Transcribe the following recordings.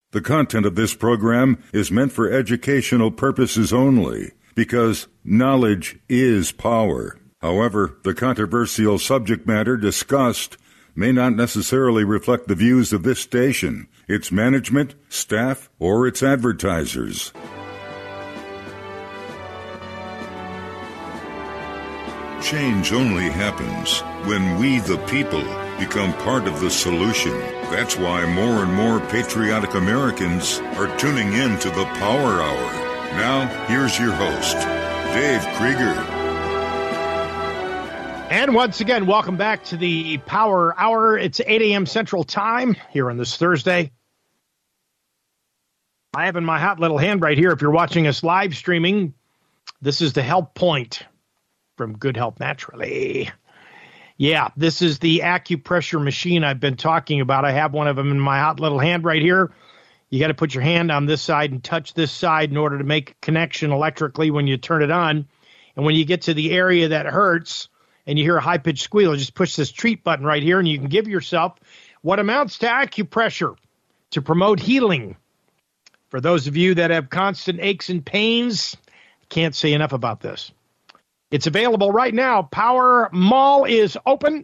The content of this program is meant for educational purposes only, because knowledge is power. However, the controversial subject matter discussed may not necessarily reflect the views of this station, its management, staff, or its advertisers. Change only happens when we, the people, become part of the solution. That's why more and more patriotic Americans are tuning in to the Power Hour. Now, here's your host, Dave Krieger. And once again, welcome back to the Power Hour. It's 8 a.m. Central Time here on this Thursday. I have in my hot little hand right here, if you're watching us live streaming, this is the Health Point from Good Health Naturally. Yeah, this is the acupressure machine I've been talking about. I have one of them in my hot little hand right here. You got to put your hand on this side and touch this side in order to make a connection electrically when you turn it on. And when you get to the area that hurts and you hear a high-pitched squeal, just push this treat button right here and you can give yourself what amounts to acupressure to promote healing. For those of you that have constant aches and pains, I can't say enough about this. It's available right now. Power Mall is open.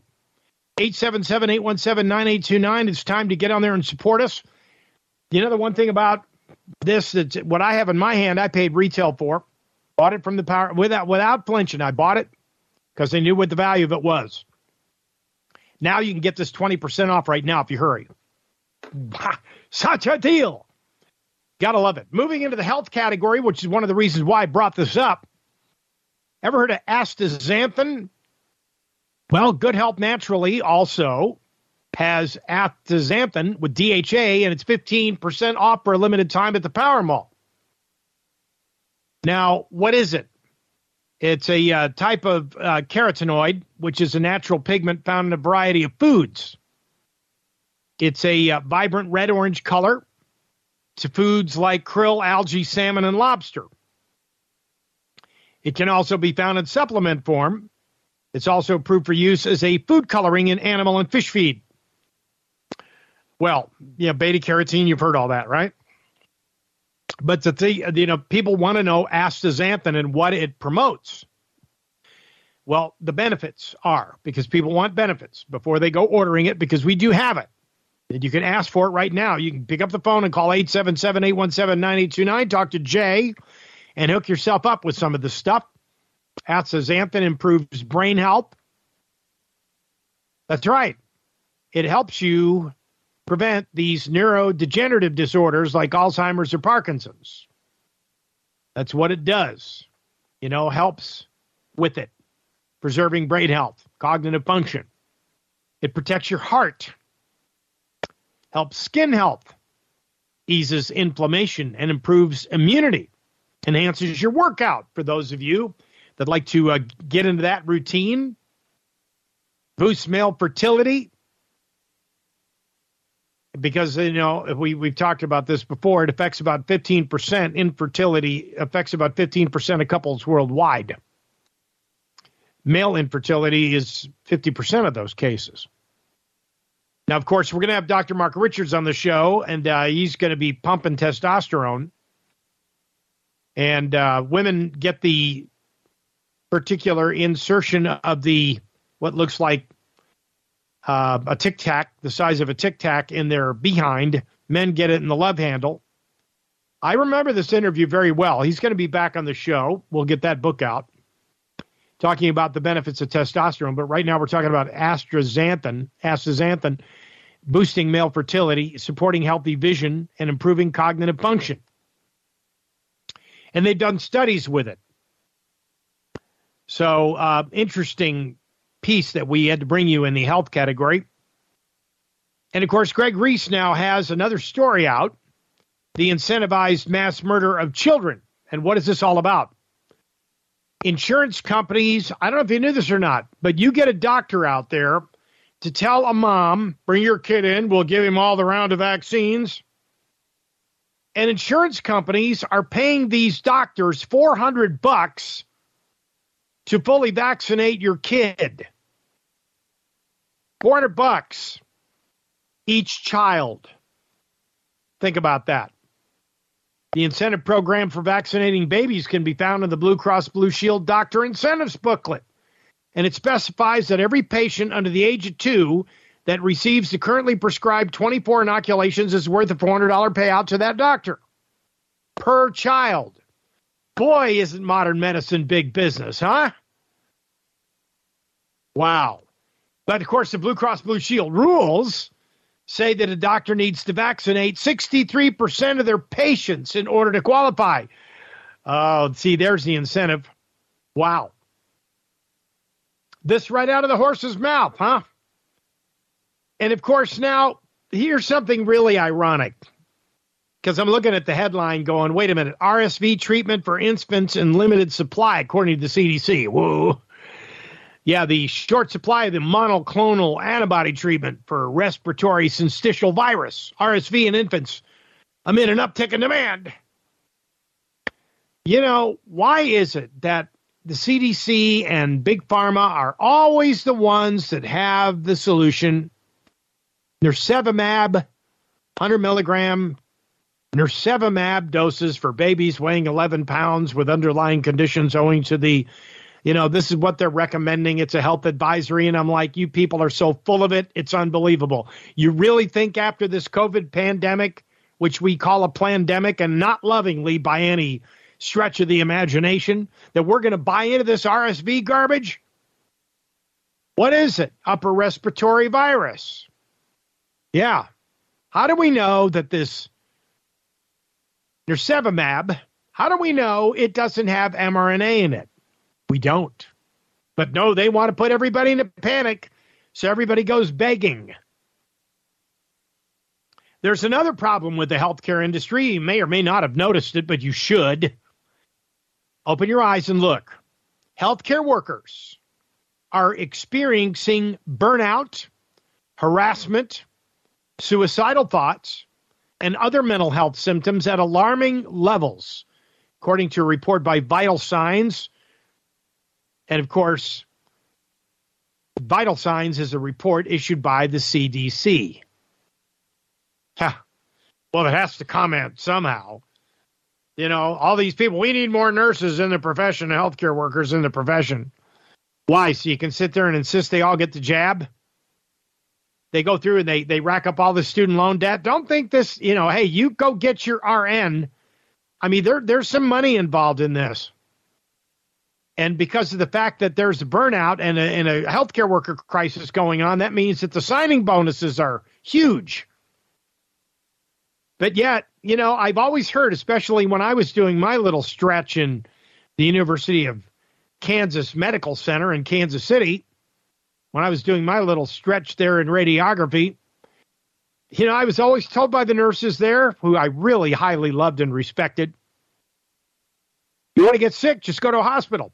877-817-9829. It's time to get on there and support us. You know, the one thing about this, that's what I have in my hand, I paid retail for. Bought it from the Power without flinching. I bought it because I knew what the value of it was. Now you can get this 20% off right now if you hurry. Such a deal. Gotta love it. Moving into the health category, which is one of the reasons why I brought this up. Ever heard of astaxanthin? Well, Good Health Naturally also has astaxanthin with DHA, and it's 15% off for a limited time at the Power Mall. Now, what is it? It's a type of carotenoid, which is a natural pigment found in a variety of foods. It's a vibrant red-orange color to foods like krill, algae, salmon, and lobster. It can also be found in supplement form. It's also approved for use as a food coloring in animal and fish feed. Well, yeah, beta-carotene, you've heard all that, right? But people want to know astaxanthin and what it promotes. Well, the benefits are, because people want benefits before they go ordering it, because we do have it. And you can ask for it right now. You can pick up the phone and call 877-817-9829, talk to Jay, and hook yourself up with some of the stuff. Astaxanthin improves brain health. That's right. It helps you prevent these neurodegenerative disorders like Alzheimer's or Parkinson's. That's what it does. Helps with it. Preserving brain health, cognitive function. It protects your heart. Helps skin health. Eases inflammation and improves immunity. Enhances your workout for those of you that like to get into that routine. Boosts male fertility. Because, we've talked about this before, it affects about 15%. Infertility affects about 15% of couples worldwide. Male infertility is 50% of those cases. Now, of course, we're going to have Dr. Mark Richards on the show, and he's going to be pumping testosterone. And women get the particular insertion of what looks like a Tic Tac, the size of a Tic Tac in their behind. Men get it in the love handle. I remember this interview very well. He's going to be back on the show. We'll get that book out, talking about the benefits of testosterone. But right now we're talking about astaxanthin, boosting male fertility, supporting healthy vision, and improving cognitive function. And they've done studies with it. So, interesting piece that we had to bring you in the health category. And, of course, Greg Reese now has another story out, the incentivized mass murder of children. And what is this all about? Insurance companies, I don't know if you knew this or not, but you get a doctor out there to tell a mom, bring your kid in, we'll give him all the round of vaccines. And insurance companies are paying these doctors $400 to fully vaccinate your kid. $400 each child. Think about that. The incentive program for vaccinating babies can be found in the Blue Cross Blue Shield Doctor Incentives booklet. And it specifies that every patient under the age of 2 that receives the currently prescribed 24 inoculations is worth a $400 payout to that doctor per child. Boy, isn't modern medicine big business, huh? Wow. But, of course, the Blue Cross Blue Shield rules say that a doctor needs to vaccinate 63% of their patients in order to qualify. Oh, see, there's the incentive. Wow. This right out of the horse's mouth, huh? And, of course, now, here's something really ironic. Because I'm looking at the headline going, wait a minute, RSV treatment for infants in limited supply, according to the CDC. Whoa. Yeah, the short supply of the monoclonal antibody treatment for respiratory syncytial virus, RSV, in infants amid an uptick in demand. You know, why is it that the CDC and Big Pharma are always the ones that have the solution? Nirsevimab, 100 milligram Nirsevimab doses for babies weighing 11 pounds with underlying conditions owing to the, this is what they're recommending. It's a health advisory. And I'm like, you people are so full of it. It's unbelievable. You really think after this COVID pandemic, which we call a plandemic and not lovingly by any stretch of the imagination, that we're going to buy into this RSV garbage? What is it? Upper respiratory virus. Yeah. How do we know that this Nirsevimab, how do we know it doesn't have mRNA in it? We don't. But no, they want to put everybody in a panic, so everybody goes begging. There's another problem with the healthcare industry. You may or may not have noticed it, but you should. Open your eyes and look. Healthcare workers are experiencing burnout, harassment, suicidal thoughts, and other mental health symptoms at alarming levels, according to a report by Vital Signs. And, of course, Vital Signs is a report issued by the CDC. Well, it has to comment somehow. All these people, we need more nurses in the profession, healthcare workers in the profession. Why? So you can sit there and insist they all get the jab? They go through and they rack up all the student loan debt. Don't think this, hey, you go get your RN. I mean, there's some money involved in this. And because of the fact that there's a burnout and a healthcare worker crisis going on, that means that the signing bonuses are huge. But yet, I've always heard, especially when I was doing my little stretch in the University of Kansas Medical Center in Kansas City, when I was doing my little stretch there in radiography, I was always told by the nurses there, who I really highly loved and respected, you want to get sick, just go to a hospital.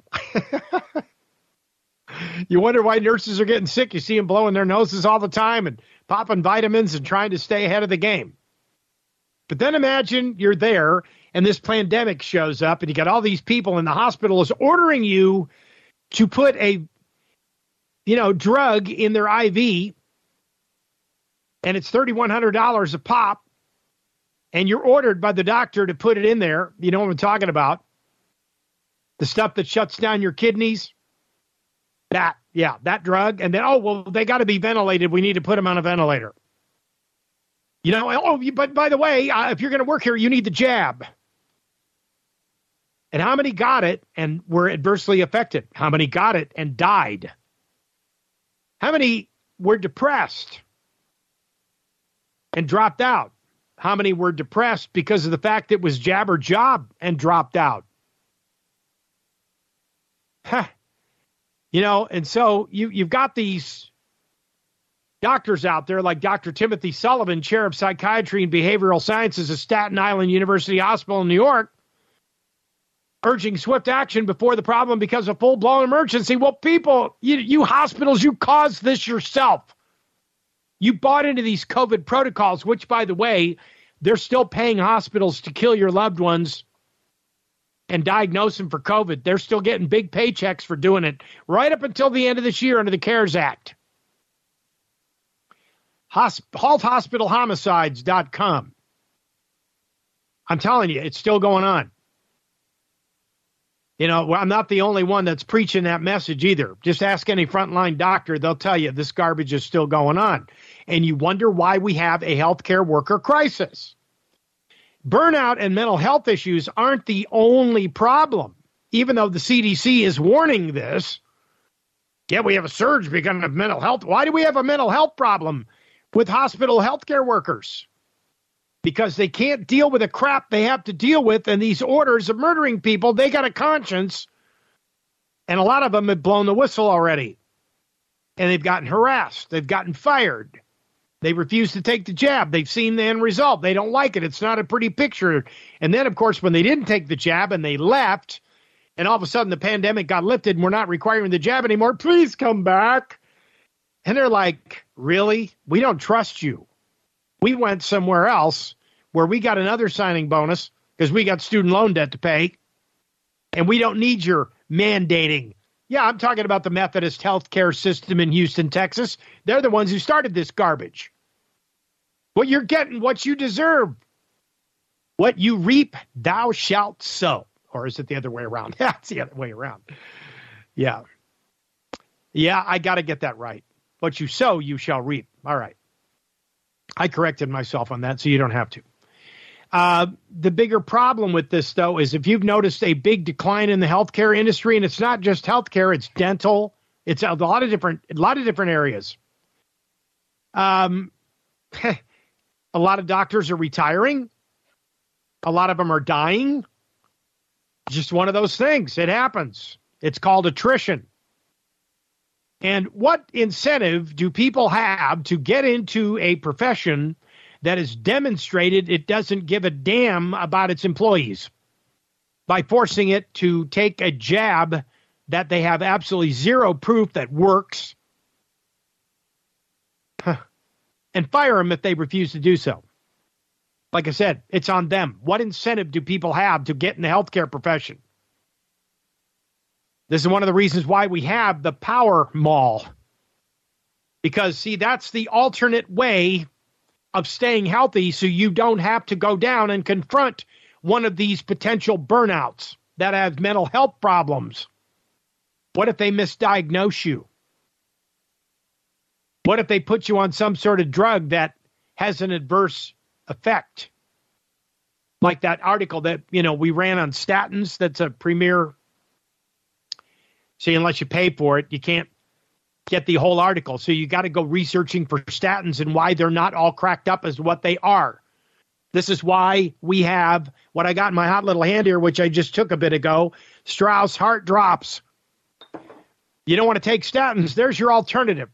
You wonder why nurses are getting sick. You see them blowing their noses all the time and popping vitamins and trying to stay ahead of the game. But then imagine you're there and this pandemic shows up and you got all these people in the hospital is ordering you to put a drug in their IV, and it's $3,100 a pop, and you're ordered by the doctor to put it in there. You know what I'm talking about? The stuff that shuts down your kidneys. That drug. And then, they got to be ventilated. We need to put them on a ventilator. But by the way, if you're going to work here, you need the jab. And how many got it and were adversely affected? How many got it and died? How many were depressed and dropped out? How many were depressed because of the fact it was jab or job and dropped out? And so you've got these doctors out there like Dr. Timothy Sullivan, chair of psychiatry and behavioral sciences at Staten Island University Hospital in New York, urging swift action before the problem becomes a full-blown emergency. Well, people, you hospitals, you caused this yourself. You bought into these COVID protocols, which, by the way, they're still paying hospitals to kill your loved ones and diagnose them for COVID. They're still getting big paychecks for doing it right up until the end of this year under the CARES Act. HaltHospitalHomicides.com. I'm telling you, it's still going on. You know, I'm not the only one that's preaching that message either. Just ask any frontline doctor. They'll tell you this garbage is still going on. And you wonder why we have a healthcare worker crisis. Burnout and mental health issues aren't the only problem, even though the CDC is warning this. Yeah, we have a surge because of mental health. Why do we have a mental health problem with hospital healthcare workers? Because they can't deal with the crap they have to deal with, and these orders of murdering people, they got a conscience, and a lot of them have blown the whistle already, and they've gotten harassed. They've gotten fired. They refuse to take the jab. They've seen the end result. They don't like it. It's not a pretty picture. And then, of course, when they didn't take the jab and they left, and all of a sudden the pandemic got lifted and we're not requiring the jab anymore, please come back. And they're like, really? We don't trust you. We went somewhere else where we got another signing bonus because we got student loan debt to pay, and we don't need your mandating. Yeah, I'm talking about the Methodist healthcare system in Houston, Texas. They're the ones who started this garbage. Well, you're getting what you deserve. What you reap, thou shalt sow. Or is it the other way around? Yeah, it's the other way around. Yeah. Yeah, I got to get that right. What you sow, you shall reap. All right. I corrected myself on that, so you don't have to. The bigger problem with this, though, is if you've noticed a big decline in the healthcare industry, and it's not just healthcare, it's dental, it's a lot of different areas. A lot of doctors are retiring. A lot of them are dying. Just one of those things. It happens. It's called attrition. And what incentive do people have to get into a profession that has demonstrated it doesn't give a damn about its employees by forcing it to take a jab that they have absolutely zero proof that works and fire them if they refuse to do so? Like I said, it's on them. What incentive do people have to get in the healthcare profession? This is one of the reasons why we have the power mall. Because, see, that's the alternate way of staying healthy so you don't have to go down and confront one of these potential burnouts that have mental health problems. What if they misdiagnose you? What if they put you on some sort of drug that has an adverse effect? Like that article that, we ran on statins, that's a premier. See, unless you pay for it, you can't get the whole article. So you got to go researching for statins and why they're not all cracked up as what they are. This is why we have what I got in my hot little hand here, which I just took a bit ago, Strauss Heart Drops. You don't want to take statins. There's your alternative.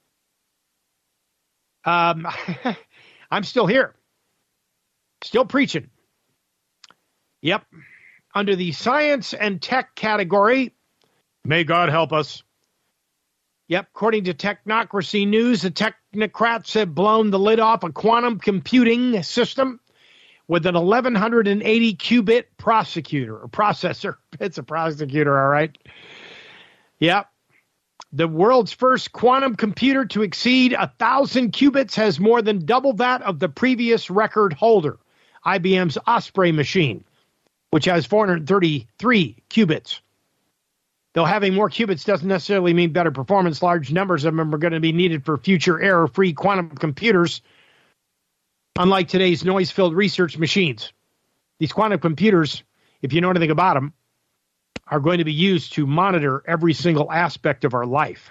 I'm still here. Still preaching. Yep. Under the science and tech category, may God help us. Yep. According to Technocracy News, the technocrats have blown the lid off a quantum computing system with an 1180 qubit processor. It's a prosecutor, all right. Yep. The world's first quantum computer to exceed 1,000 qubits has more than double that of the previous record holder, IBM's Osprey machine, which has 433 qubits. Though having more qubits doesn't necessarily mean better performance, large numbers of them are going to be needed for future error-free quantum computers, unlike today's noise-filled research machines. These quantum computers, if you know anything about them, are going to be used to monitor every single aspect of our life.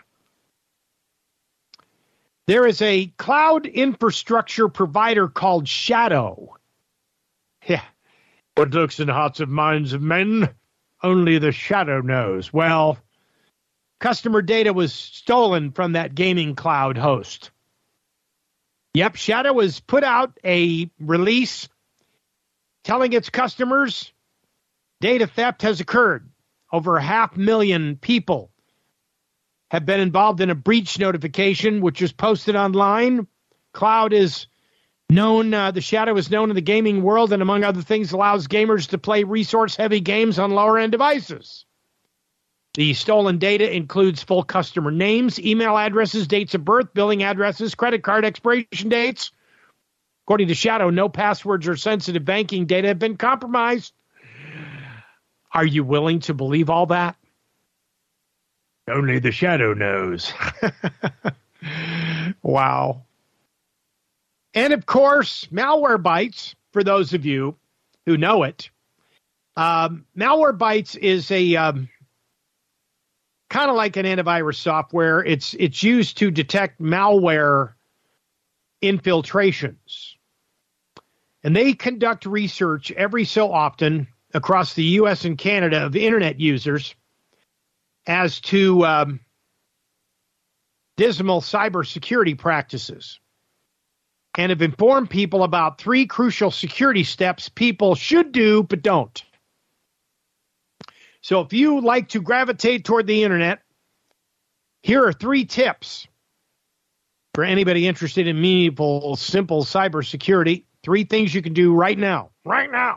There is a cloud infrastructure provider called Shadow. Yeah. What looks in the hearts of minds of men, only the shadow knows. Well, customer data was stolen from that gaming cloud host. Yep, Shadow has put out a release telling its customers data theft has occurred. Over 500,000 people have been involved in a breach notification, which was posted online. Cloud is known, the Shadow is known in the gaming world, and among other things, allows gamers to play resource-heavy games on lower-end devices. The stolen data includes full customer names, email addresses, dates of birth, billing addresses, credit card expiration dates, According to Shadow, no passwords or sensitive banking data have been compromised. Are you willing to believe all that? Only the Shadow knows. Wow. And of course, Malwarebytes, for those of you who know it. Malwarebytes is a kind of like an antivirus software. It's used to detect malware infiltrations. And they conduct research every so often across the U.S. and Canada of internet users as to dismal cybersecurity practices, and have informed people about 3 crucial security steps people should do but don't. So if you like to gravitate toward the internet, here are 3 tips for anybody interested in meaningful, simple cybersecurity. 3 things you can do right now. Right now.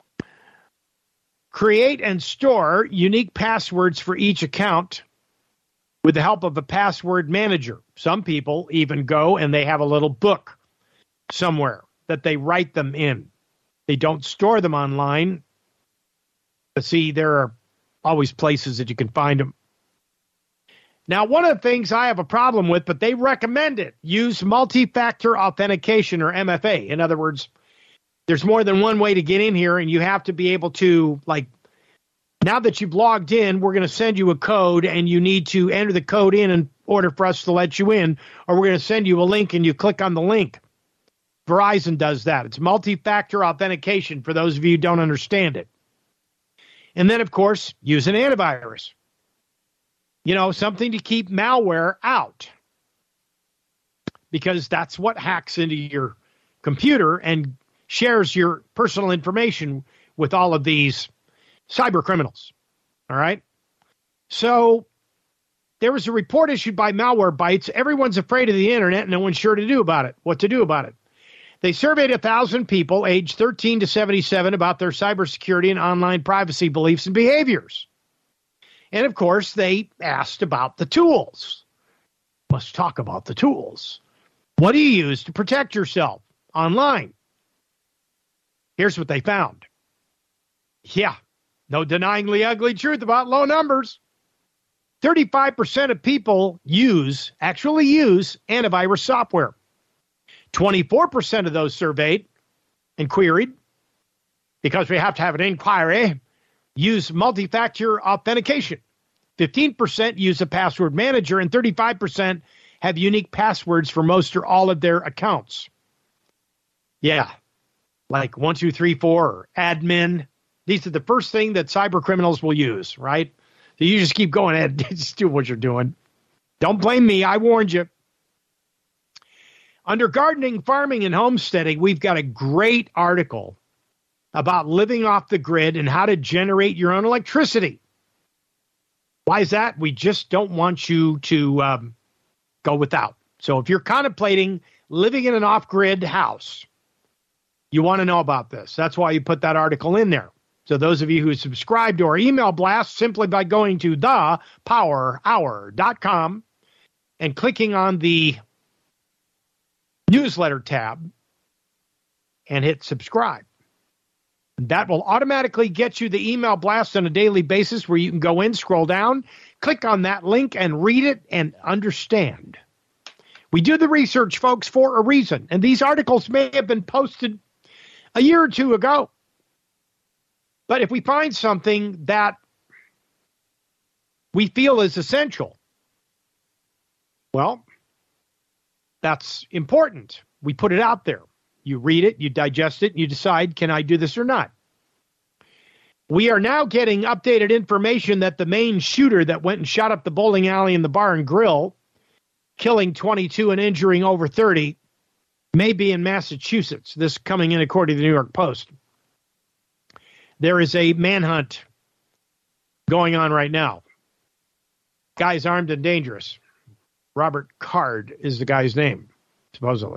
Create and store unique passwords for each account with the help of a password manager. Some people even go and they have a little book somewhere that they write them in. They don't store them online. But see, there are always places that you can find them. Now, one of the things I have a problem with, but they recommend it, use multi-factor authentication, or MFA. In other words, there's more than one way to get in here, and you have to be able to, like, now that you've logged in, we're going to send you a code, and you need to enter the code in order for us to let you in, or we're going to send you a link, and you click on the link. Verizon does that. It's multi-factor authentication for those of you who don't understand it. And then, of course, use an antivirus. You know, something to keep malware out, because that's what hacks into your computer and shares your personal information with all of these cyber criminals. All right. So there was a report issued by Malwarebytes. Everyone's afraid of the internet and no one's sure to do about it. What to do about it? They surveyed 1,000 people aged 13 to 77 about their cybersecurity and online privacy beliefs and behaviors. And, of course, they asked about the tools. Let's talk about the tools. What do you use to protect yourself online? Here's what they found. Yeah, no denying the ugly truth about low numbers. 35% of people actually use antivirus software. 24% of those surveyed and queried, because we have to have an inquiry, use multi-factor authentication. 15% use a password manager, and 35% have unique passwords for most or all of their accounts. Yeah, like 1, 2, 3, 4, or admin. These are the first thing that cyber criminals will use, right? So you just keep going ahead. Just do what you're doing. Don't blame me. I warned you. Under gardening, farming, and homesteading, we've got a great article about living off the grid and how to generate your own electricity. Why is that? We just don't want you to go without. So if you're contemplating living in an off-grid house, you want to know about this. That's why you put that article in there. So those of you who subscribe to our email blast, simply by going to thepowerhour.com and clicking on the newsletter tab and hit subscribe. That will automatically get you the email blast on a daily basis, where you can go in, scroll down, click on that link, and read it and understand. We do the research, folks, for a reason. And these articles may have been posted a year or two ago. But if we find something that we feel is essential, well, that's important. We put it out there. You read it, you digest it, and you decide, can I do this or not? We are now getting updated information that the main shooter that went and shot up the bowling alley and the bar and grill, killing 22 and injuring over 30, may be in Massachusetts. This coming in according to the New York Post. There is a manhunt going on right now. Guy's armed and dangerous. Robert Card is the guy's name, supposedly.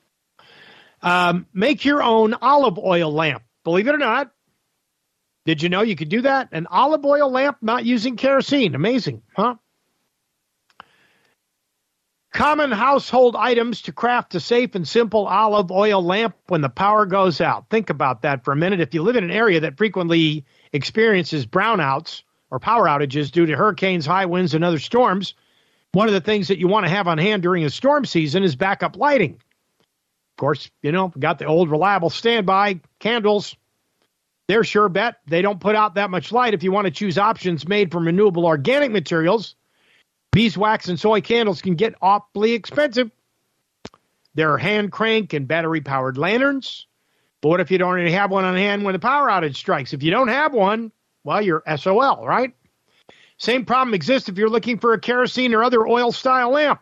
Make your own olive oil lamp. Believe it or not. Did you know you could do that? An olive oil lamp not using kerosene. Amazing, huh? Common household items to craft a safe and simple olive oil lamp when the power goes out. Think about that for a minute. If you live in an area that frequently experiences brownouts or power outages due to hurricanes, high winds, and other storms, one of the things that you want to have on hand during a storm season is backup lighting. Of course, we got the old reliable standby candles. They're sure bet they don't put out that much light. If you want to choose options made from renewable organic materials, beeswax and soy candles can get awfully expensive. There are hand crank and battery-powered lanterns. But what if you don't already have one on hand when the power outage strikes? If you don't have one, well, you're SOL, right? Same problem exists if you're looking for a kerosene or other oil-style lamp.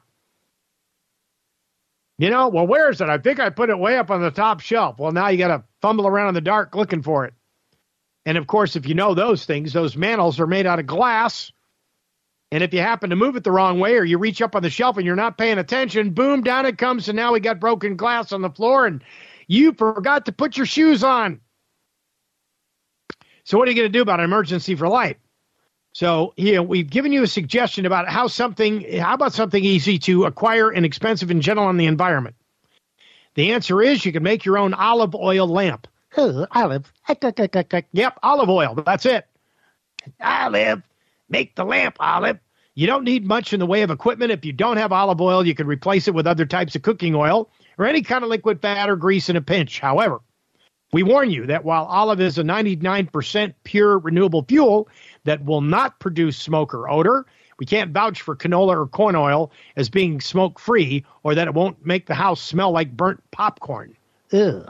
Well, where is it? I think I put it way up on the top shelf. Well, now you got to fumble around in the dark looking for it. And, of course, if you know those things, those mantles are made out of glass. And if you happen to move it the wrong way or you reach up on the shelf and you're not paying attention, boom, down it comes, and now we got broken glass on the floor, and you forgot to put your shoes on. So what are you going to do about an emergency for light? So we've given you a suggestion about how about something easy to acquire and expensive and gentle on the environment? The answer is you can make your own olive oil lamp. Olive. Yep, olive oil. That's it. Olive. Make the lamp, Olive. You don't need much in the way of equipment. If you don't have olive oil, you can replace it with other types of cooking oil or any kind of liquid fat or grease in a pinch. However, we warn you that while olive is a 99% pure renewable fuel that will not produce smoke or odor, we can't vouch for canola or corn oil as being smoke-free or that it won't make the house smell like burnt popcorn. Ugh.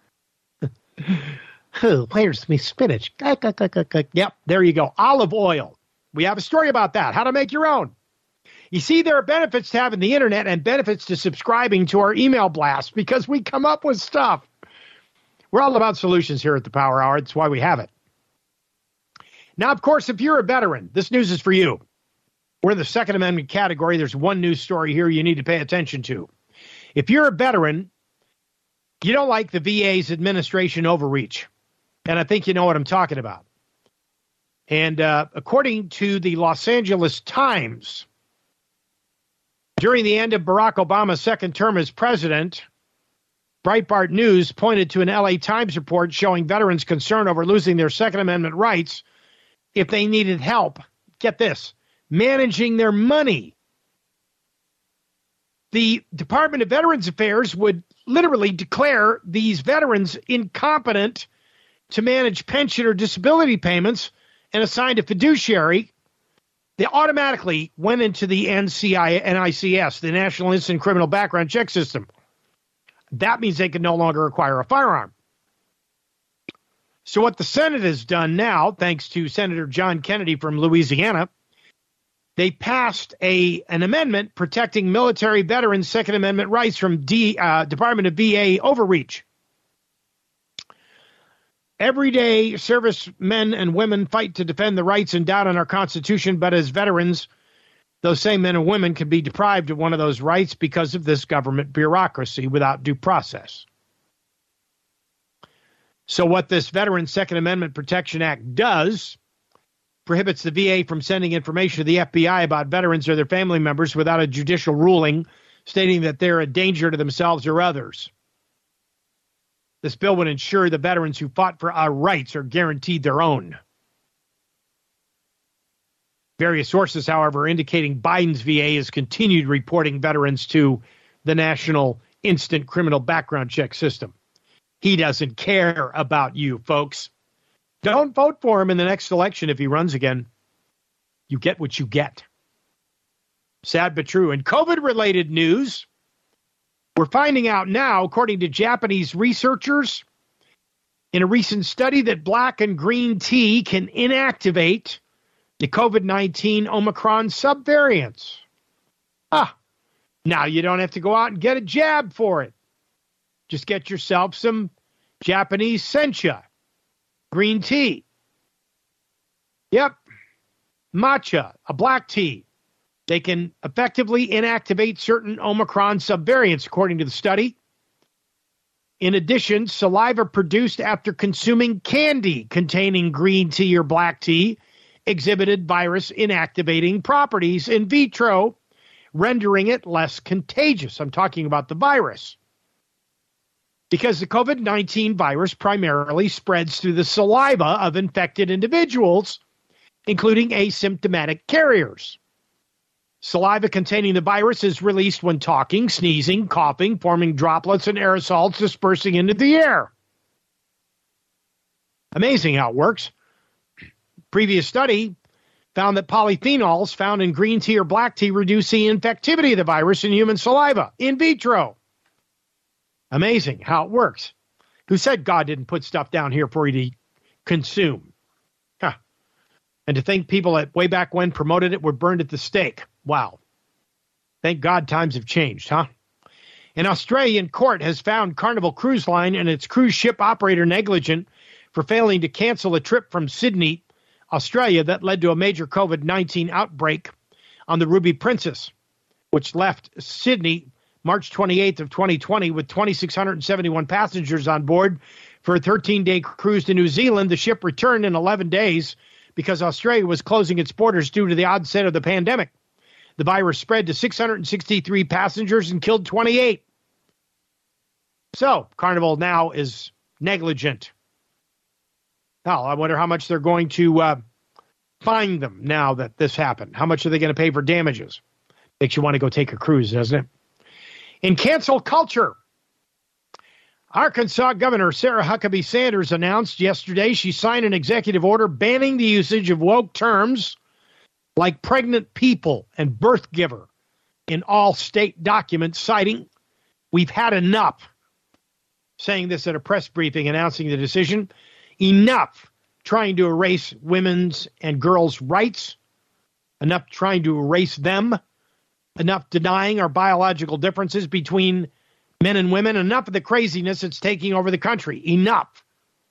Where's me spinach? Yep, there you go. Olive oil. We have a story about that, how to make your own. You see, there are benefits to having the internet and benefits to subscribing to our email blast because we come up with stuff. We're all about solutions here at the Power Hour. That's why we have it. Now, of course, if you're a veteran, this news is for you. We're in the Second Amendment category. There's one news story here you need to pay attention to. If you're a veteran, you don't like the VA's administration overreach. And I think you know what I'm talking about. And according to the Los Angeles Times, during the end of Barack Obama's second term as president, Breitbart News pointed to an LA Times report showing veterans concerned over losing their Second Amendment rights if they needed help, get this, managing their money. The Department of Veterans Affairs would literally declare these veterans incompetent to manage pension or disability payments and assigned a fiduciary. They automatically went into the NICS, the National Instant Criminal Background Check System. That means they can no longer acquire a firearm. So what the Senate has done now, thanks to Senator John Kennedy from Louisiana, they passed an amendment protecting military veterans' Second Amendment rights from Department of VA overreach. Everyday servicemen and women fight to defend the rights endowed in our Constitution, but as veterans, those same men and women can be deprived of one of those rights because of this government bureaucracy without due process. So what this Veterans Second Amendment Protection Act does prohibits the VA from sending information to the FBI about veterans or their family members without a judicial ruling stating that they're a danger to themselves or others. This bill would ensure the veterans who fought for our rights are guaranteed their own. Various sources, however, indicating Biden's VA has continued reporting veterans to the National Instant Criminal Background Check System. He doesn't care about you, folks. Don't vote for him in the next election if he runs again. You get what you get. Sad but true. And COVID-related news, we're finding out now, according to Japanese researchers, in a recent study that black and green tea can inactivate the COVID-19 Omicron subvariants. Now you don't have to go out and get a jab for it. Just get yourself some Japanese sencha, green tea. Yep, matcha, a black tea. They can effectively inactivate certain Omicron subvariants, according to the study. In addition, saliva produced after consuming candy containing green tea or black tea exhibited virus inactivating properties in vitro rendering it less contagious. I'm talking about the virus. Because the COVID-19 virus primarily spreads through the saliva of infected individuals, including asymptomatic carriers. Saliva containing the virus is released when talking, sneezing, coughing, forming droplets and aerosols dispersing into the air. Amazing how it works. Previous study found that polyphenols found in green tea or black tea reduce the infectivity of the virus in human saliva in vitro. Amazing how it works. Who said God didn't put stuff down here for you to consume? Huh. And to think people that way back when promoted it were burned at the stake. Wow. Thank God times have changed, huh? An Australian court has found Carnival Cruise Line and its cruise ship operator negligent for failing to cancel a trip from Sydney, Australia, that led to a major COVID-19 outbreak on the Ruby Princess, which left Sydney March 28th of 2020 with 2,671 passengers on board for a 13-day cruise to New Zealand. The ship returned in 11 days because Australia was closing its borders due to the onset of the pandemic. The virus spread to 663 passengers and killed 28. So, Carnival now is negligent. Now, I wonder how much they're going to fine them now that this happened. How much are they going to pay for damages? Makes you want to go take a cruise, doesn't it? In cancel culture, Arkansas Governor Sarah Huckabee Sanders announced yesterday she signed an executive order banning the usage of woke terms like pregnant people and birth giver in all state documents, citing, "We've had enough," saying this at a press briefing announcing the decision. Enough trying to erase women's and girls' rights, enough trying to erase them, enough denying our biological differences between men and women, enough of the craziness that's taking over the country. Enough.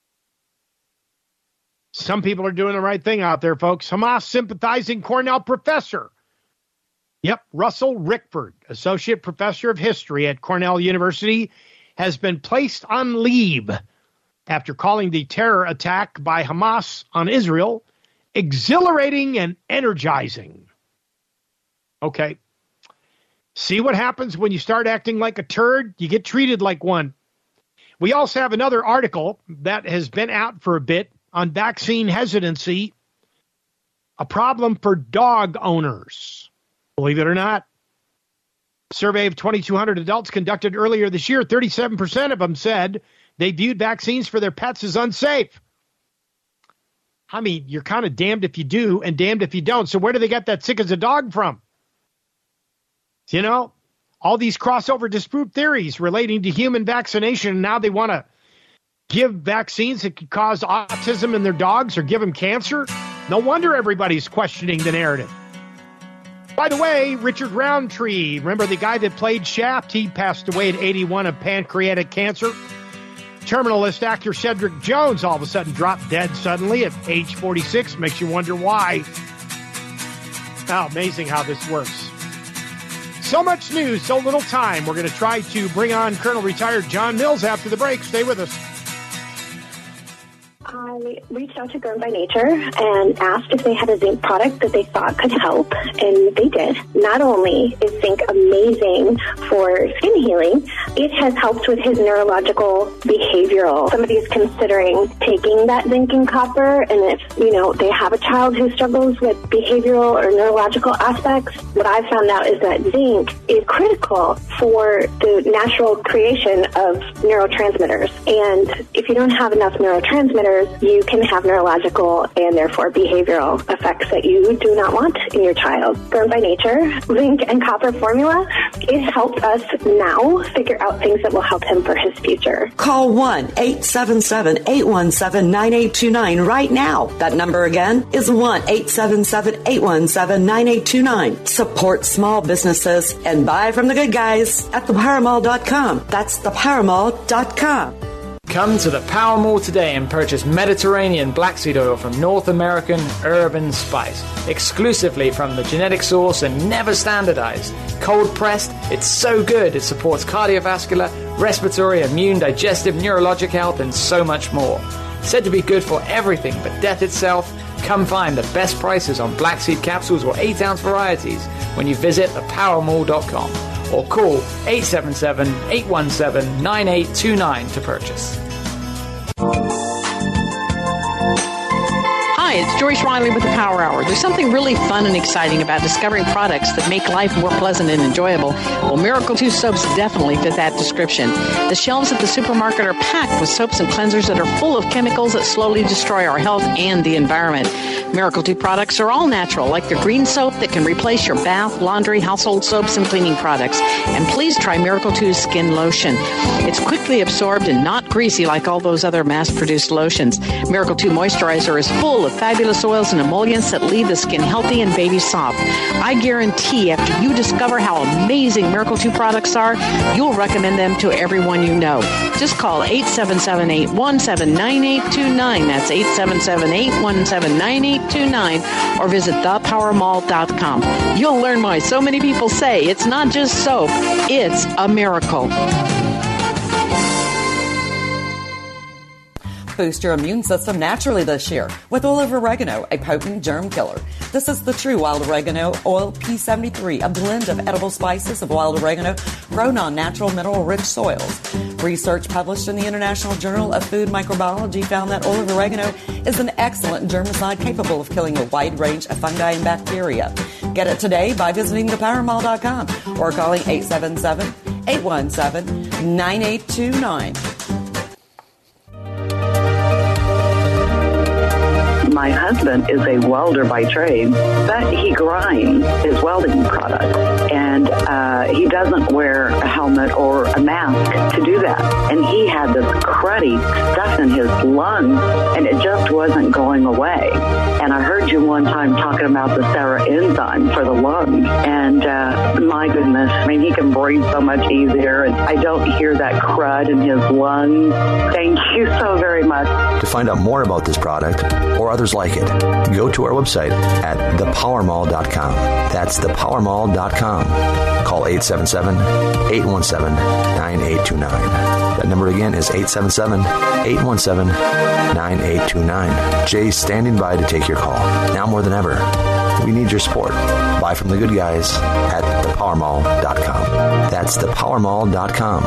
Some people are doing the right thing out there, folks. Hamas-sympathizing Cornell professor. Yep, Russell Rickford, associate professor of history at Cornell University, has been placed on leave after calling the terror attack by Hamas on Israel exhilarating and energizing. Okay. See what happens when you start acting like a turd? You get treated like one. We also have another article that has been out for a bit on vaccine hesitancy, a problem for dog owners. Believe it or not. Survey of 2,200 adults conducted earlier this year, 37% of them said they viewed vaccines for their pets as unsafe. I mean, you're kind of damned if you do and damned if you don't. So where do they get that sick as a dog from? You know, all these crossover disproved theories relating to human vaccination, and now they want to give vaccines that could cause autism in their dogs or give them cancer. No wonder everybody's questioning the narrative. By the way, Richard Roundtree, remember the guy that played Shaft? He passed away at 81 of pancreatic cancer. Terminalist actor Cedric Jones all of a sudden dropped dead suddenly at age 46. Makes you wonder why. How amazing how this works. So much news, so little time. We're going to try to bring on Colonel Retired John Mills after the break. Stay with us. I reached out to Burn by Nature and asked if they had a zinc product that they thought could help, and they did. Not only is zinc amazing for skin healing, it has helped with his neurological behavioral. Somebody is considering taking that zinc and copper, and if, they have a child who struggles with behavioral or neurological aspects, what I've found out is that zinc is critical for the natural creation of neurotransmitters. And if you don't have enough neurotransmitters, you can have neurological and therefore behavioral effects that you do not want in your child. Burn by Nature, zinc and copper formula, it helped us now figure out things that will help him for his future. Call 1-877-817-9829 right now. That number again is 1-877-817-9829. Support small businesses and buy from the good guys at thepowermall.com. That's thepowermall.com. Come to the Power Mall today and purchase Mediterranean black seed oil from North American Urban Spice, exclusively from the genetic source and never standardized. Cold pressed, it's so good it supports cardiovascular, respiratory, immune, digestive, neurologic health, and so much more. Said to be good for everything but death itself, come find the best prices on black seed capsules or 8-ounce varieties when you visit thepowermall.com or call 877-817-9829 to purchase. Hi, it's Joyce Riley with the Power Hour. There's something really fun and exciting about discovering products that make life more pleasant and enjoyable. Well, Miracle 2 soaps definitely fit that description. The shelves at the supermarket are packed with soaps and cleansers that are full of chemicals that slowly destroy our health and the environment. Miracle 2 products are all natural, like the green soap that can replace your bath, laundry, household soaps, and cleaning products. And please try Miracle 2's skin lotion. It's quickly absorbed and not greasy like all those other mass-produced lotions. Miracle 2 moisturizer is full of fabulous oils and emollients that leave the skin healthy and baby soft. I guarantee after you discover how amazing Miracle 2 products are, you'll recommend them to everyone you know. Just call 877-817-9829. That's 877-817-9829. Or visit thepowermall.com. You'll learn why so many people say it's not just soap, it's a miracle. Boost your immune system naturally this year with Olive Oregano, a potent germ killer. This is the true wild oregano oil P73, a blend of edible spices of wild oregano grown on natural mineral-rich soils. Research published in the International Journal of Food Microbiology found that olive oregano is an excellent germicide capable of killing a wide range of fungi and bacteria. Get it today by visiting thepowermall.com or calling 877-817-9829. My husband is a welder by trade, but he grinds his welding products, and he doesn't wear a helmet or a mask to do that. And he had this cruddy stuff in his lungs, and it just wasn't going away. And I heard you one time talking about the Sarah enzyme for the lungs, and my goodness, I mean, he can breathe so much easier, and I don't hear that crud in his lungs. Thank you so very much. To find out more about this product or others like it, go to our website at thepowermall.com. That's thepowermall.com. Call 877-817-9829. That number again is 877-817-9829. Jay's standing by to take your call. Now more than ever, we need your support. Buy from the good guys at thepowermall.com. That's thepowermall.com.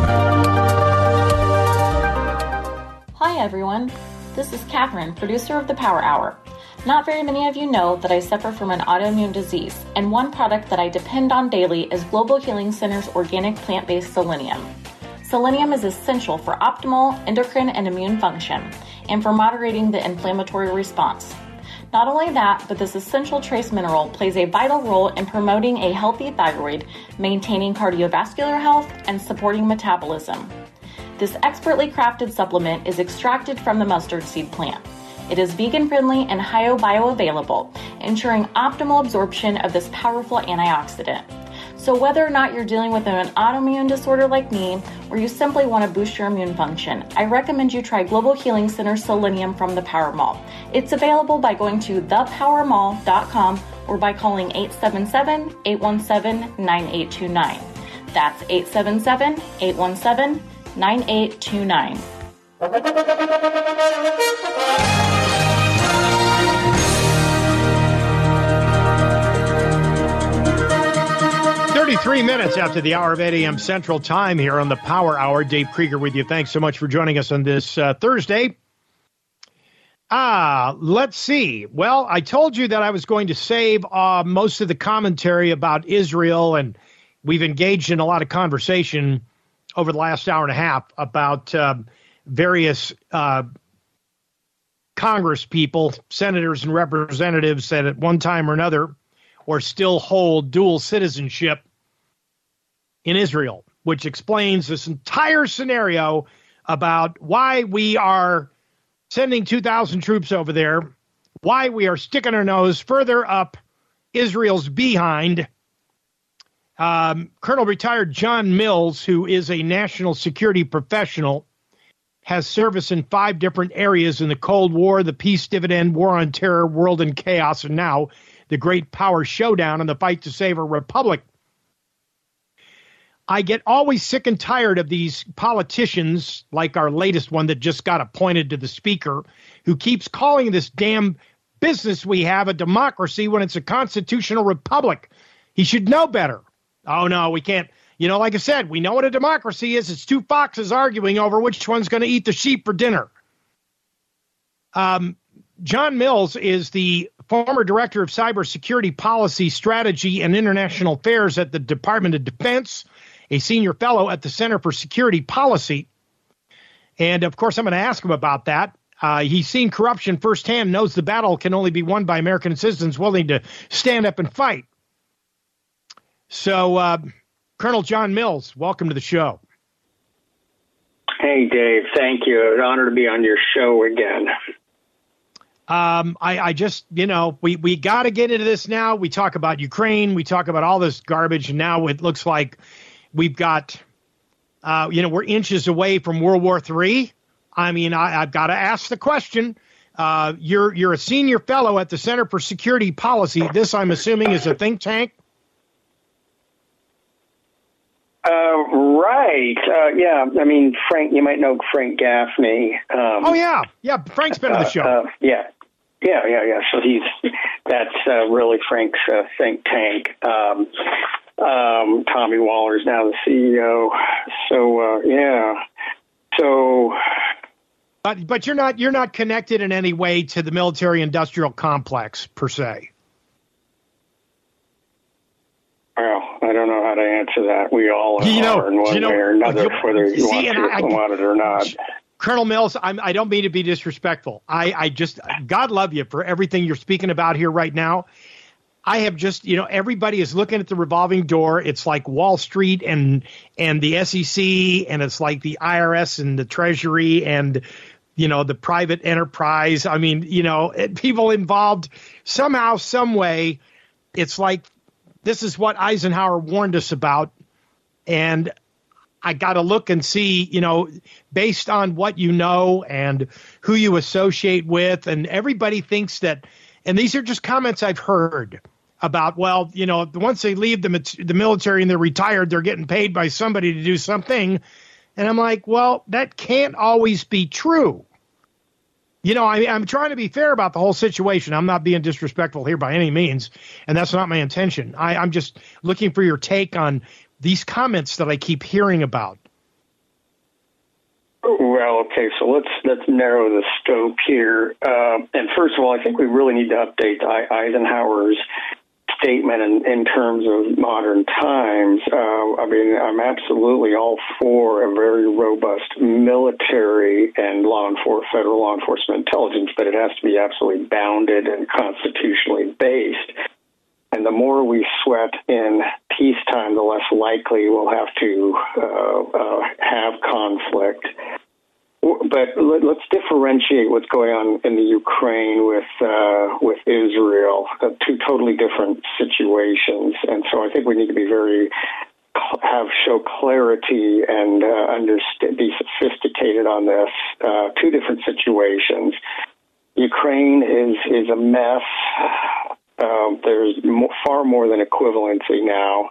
Hi everyone, this is Catherine, producer of the Power Hour. Not very many of you know that I suffer from an autoimmune disease, and one product that I depend on daily is Global Healing Center's organic plant-based selenium. Selenium is essential for optimal endocrine and immune function, and for moderating the inflammatory response. Not only that, but this essential trace mineral plays a vital role in promoting a healthy thyroid, maintaining cardiovascular health, and supporting metabolism. This expertly crafted supplement is extracted from the mustard seed plant. It is vegan-friendly and bioavailable, ensuring optimal absorption of this powerful antioxidant. So whether or not you're dealing with an autoimmune disorder like me, or you simply want to boost your immune function, I recommend you try Global Healing Center Selenium from the Power Mall. It's available by going to thepowermall.com or by calling 877-817-9829. That's 877-817-9829. 33 minutes after the hour of 8 a.m. Central Time here on the Power Hour. Dave Krieger with you. Thanks so much for joining us on this Thursday. Let's see. Well, I told you that I was going to save most of the commentary about Israel, and we've engaged in a lot of conversation over the last hour and a half about various Congress people, senators and representatives that at one time or another or still hold dual citizenship in Israel, which explains this entire scenario about why we are sending 2,000 troops over there, why we are sticking our nose further up Israel's behind. Colonel retired John Mills, who is a national security professional, has service in 5 different areas in the Cold War, the Peace Dividend, War on Terror, World in Chaos, and now the Great Power Showdown and the fight to save a republic. I get always sick and tired of these politicians, like our latest one that just got appointed to the speaker, who keeps calling this damn business we have a democracy when it's a constitutional republic. He should know better. Oh, no, we can't. You know, like I said, we know what a democracy is. It's two foxes arguing over which one's going to eat the sheep for dinner. John Mills is the former director of cybersecurity policy, strategy, and international affairs at the Department of Defense, a senior fellow at the Center for Security Policy. And, of course, I'm going to ask him about that. He's seen corruption firsthand, knows the battle can only be won by American citizens willing to stand up and fight. So, Colonel John Mills, welcome to the show. Hey, Dave. Thank you. An honor to be on your show again. I just, you know, we got to get into this now. We talk about Ukraine. We talk about all this garbage. And now it looks like we've got, we're inches away from World War III. I mean, I've got to ask the question. You're a senior fellow at the Center for Security Policy. This, I'm assuming, is a think tank. Right. Yeah. I mean, Frank, you might know Frank Gaffney. Yeah. Frank's been on the show. Yeah. So that's really Frank's think tank. Tommy Waller's now the CEO. So, yeah. So. But you're not connected in any way to the military-industrial complex per se. Well, I don't know how to answer that. We all are in one way or another, whether you want it or not. Colonel Mills, I don't mean to be disrespectful. I just, God love you for everything you're speaking about here right now. I have just, everybody is looking at the revolving door. It's like Wall Street and the SEC, and it's like the IRS and the Treasury and, the private enterprise. I mean, people involved somehow, some way. It's like, this is what Eisenhower warned us about. And I got to look and see, based on what you know and who you associate with. And everybody thinks that, and these are just comments I've heard about, well, once they leave the military and they're retired, they're getting paid by somebody to do something. And I'm like, well, that can't always be true. I'm trying to be fair about the whole situation. I'm not being disrespectful here by any means, and that's not my intention. I'm just looking for your take on these comments that I keep hearing about. Well, okay, so let's narrow the scope here. And first of all, I think we really need to update Eisenhower's statement in terms of modern times. I'm absolutely all for a very robust military and federal law enforcement intelligence, but it has to be absolutely bounded and constitutionally based. And the more we sweat in peacetime, the less likely we'll have to have conflict. But let's differentiate what's going on in the Ukraine with Israel, two totally different situations. And so I think we need to be show clarity and be sophisticated on this. Two different situations. Ukraine is a mess. There's far more than equivalency now.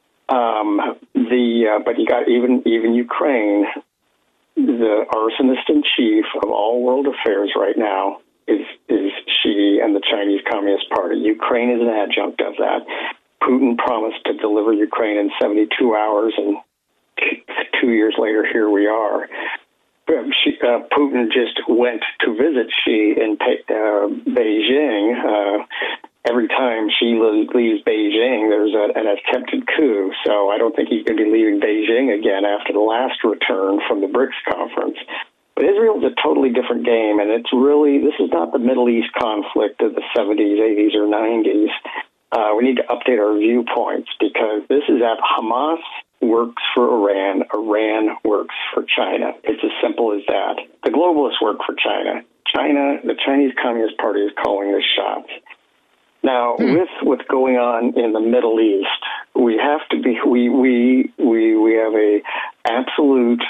But you got even Ukraine. The arsonist in chief of all world affairs right now is Xi and the Chinese Communist Party. Ukraine is an adjunct of that. Putin promised to deliver Ukraine in 72 hours, and 2 years later, here we are. Putin just went to visit Xi in Beijing. Every time Xi leaves Beijing, there's an attempted coup. So I don't think he's going to be leaving Beijing again after the last return from the BRICS conference. But Israel's a totally different game, and this is not the Middle East conflict of the 70s, 80s, or 90s. We need to update our viewpoints because this is Hamas works for Iran. Iran works for China. It's as simple as that. The globalists work for China. The Chinese Communist Party is calling the shots. Now, with what's going on in the Middle East, we have to be we have a absolute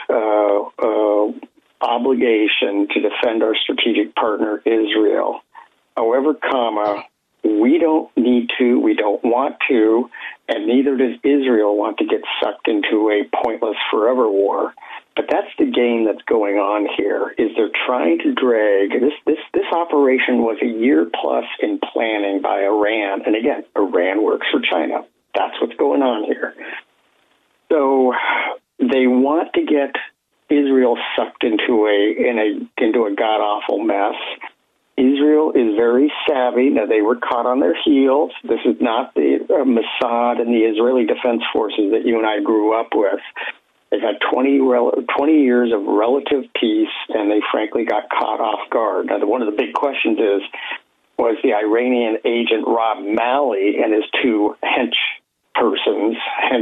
obligation to defend our strategic partner Israel. However, we don't need to, we don't want to, and neither does Israel want to get sucked into a pointless forever war. But that's the game that's going on here, is they're trying to drag, this operation was a year plus in planning by Iran. And again, Iran works for China. That's what's going on here. So they want to get Israel sucked into a god-awful mess. Israel is very savvy. Now, they were caught on their heels. This is not the Mossad and the Israeli Defense Forces that you and I grew up with. They've had 20 years of relative peace, and they frankly got caught off guard. Now, one of the big questions was the Iranian agent Rob Malley and his two hench persons,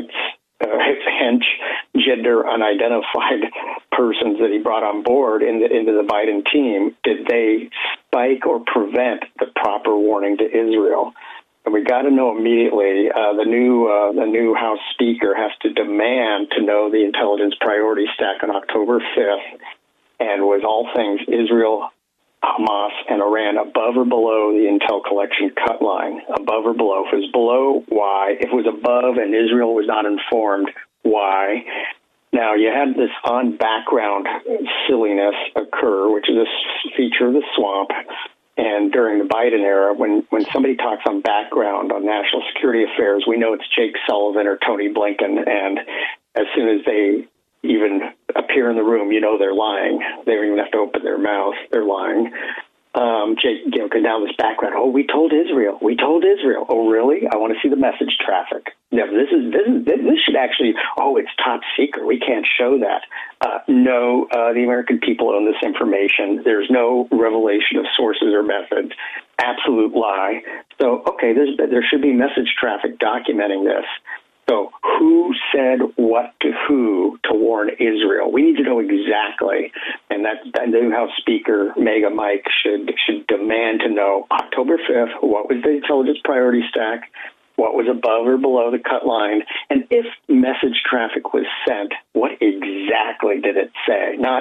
gender unidentified persons that he brought on board into the Biden team, did they spike or prevent the proper warning to Israel? And we got to know immediately. The new House Speaker has to demand to know the intelligence priority stack on October 5th, and was all things Israel, Hamas, and Iran above or below the intel collection cut line? Above or below? If it was below, why? If it was above and Israel was not informed, why? Now, you had this on-background silliness occur, which is a feature of the swamp. And during the Biden era, when somebody talks on background on national security affairs, we know it's Jake Sullivan or Tony Blinken. And as soon as they even appear in the room, you know they're lying. They don't even have to open their mouth. They're lying. Jake, down this background. Oh, we told Israel. Oh, really? I want to see the message traffic. Yeah, this should actually. Oh, it's top secret. We can't show that. No, the American people own this information. There's no revelation of sources or methods. Absolute lie. So, okay, there should be message traffic documenting this. So who said what to who to warn Israel? We need to know exactly, and that new House Speaker, Mega Mike, should demand to know October 5th, what was the intelligence priority stack, what was above or below the cut line, and if message traffic was sent, what exactly did it say? Not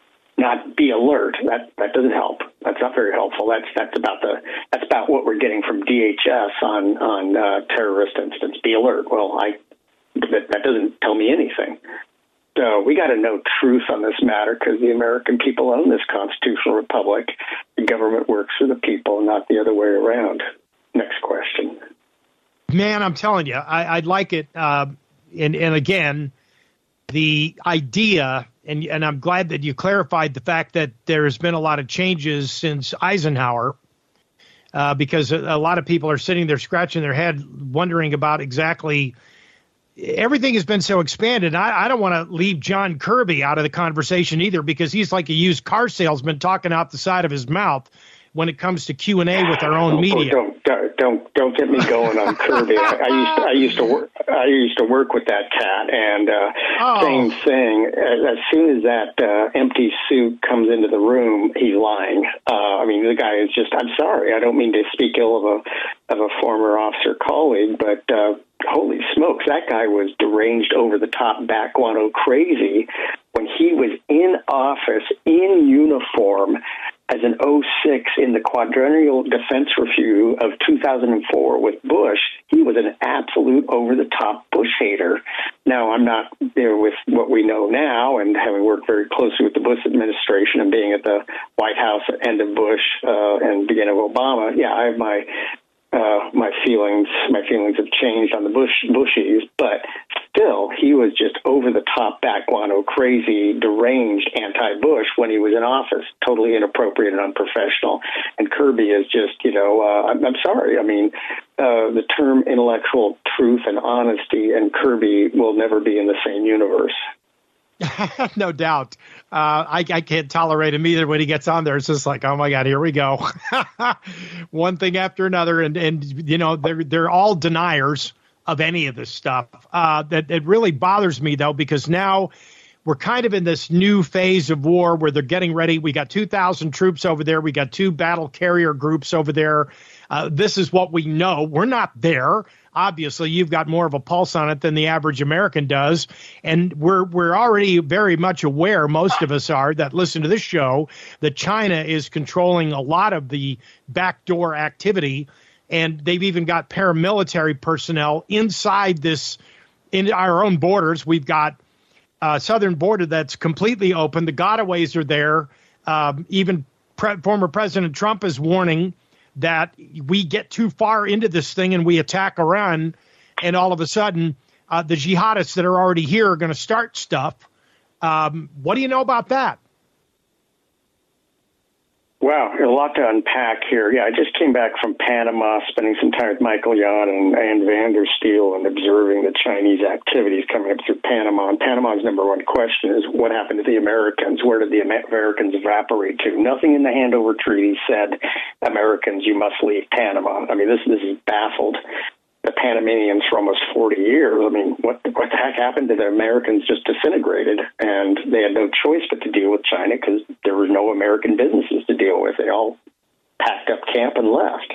be alert. That doesn't help. That's not very helpful. That's about what we're getting from DHS on terrorist instance. Be alert. Well, that doesn't tell me anything. So we got to know truth on this matter because the American people own this constitutional republic. The government works for the people, not the other way around. Next question. Man, I'm telling you, I'd like it. And again, the idea. And I'm glad that you clarified the fact that there has been a lot of changes since Eisenhower, because a lot of people are sitting there scratching their head wondering about exactly everything has been so expanded. I don't want to leave John Kirby out of the conversation either, because he's like a used car salesman talking out the side of his mouth when it comes to Q&A with our own media. Don't get me going on Kirby. I used to work with that cat, and same thing. As soon as that empty suit comes into the room, he's lying. I mean, the guy is just. I'm sorry. I don't mean to speak ill of a former officer colleague, but holy smokes, that guy was deranged, over the top, back guano crazy when he was in office in uniform. As an 06 in the quadrennial defense review of 2004 with Bush, he was an absolute over-the-top Bush hater. Now, I'm not there with what we know now, and having worked very closely with the Bush administration and being at the White House at end of Bush and beginning of Obama, yeah, I have my feelings. My feelings have changed on the Bushies, but still, he was just over the top, back guano crazy, deranged anti-Bush when he was in office. Totally inappropriate and unprofessional. And Kirby is just, I'm sorry. I mean, the term intellectual truth and honesty and Kirby will never be in the same universe. No doubt. I can't tolerate him either when he gets on there. It's just like, oh my God, here we go. One thing after another. And they're all deniers of any of this stuff. That it really bothers me, though, because now we're kind of in this new phase of war where they're getting ready. We got 2,000 troops over there. We got 2 battle carrier groups over there. This is what we know. We're not there. Obviously, you've got more of a pulse on it than the average American does. And we're already very much aware, most of us are, that listen to this show, that China is controlling a lot of the backdoor activity. And they've even got paramilitary personnel inside this, in our own borders. We've got a southern border that's completely open. The gotaways are there. Even former President Trump is warning that we get too far into this thing and we attack Iran, and all of a sudden the jihadists that are already here are going to start stuff. What do you know about that? Wow, a lot to unpack here. Yeah, I just came back from Panama, spending some time with Michael Yon and Vander Steel and observing the Chinese activities coming up through Panama. And Panama's number one question is, what happened to the Americans? Where did the Americans evaporate to? Nothing in the handover treaty said, Americans, you must leave Panama. I mean, this is baffled the Panamanians for almost 40 years. I mean, what the heck happened to the Americans? Just disintegrated, and they had no choice but to deal with China because there were no American businesses to deal with. They all packed up camp and left.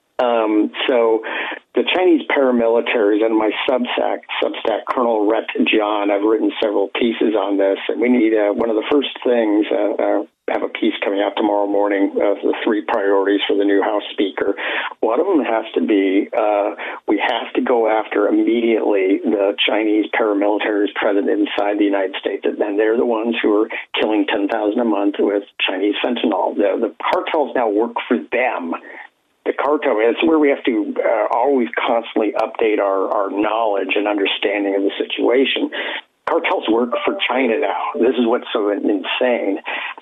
So the Chinese paramilitaries, and my Substack, Colonel Rhett John, I've written several pieces on this, and we need one of the first things, I have a piece coming out tomorrow morning of the 3 priorities for the new House Speaker. One of them has to be we have to go after immediately the Chinese paramilitaries present inside the United States, and they're the ones who are killing 10,000 a month with Chinese fentanyl. The cartels now work for them. The cartel, it's where we have to always constantly update our knowledge and understanding of the situation. Cartels work for China now. This is what's so insane.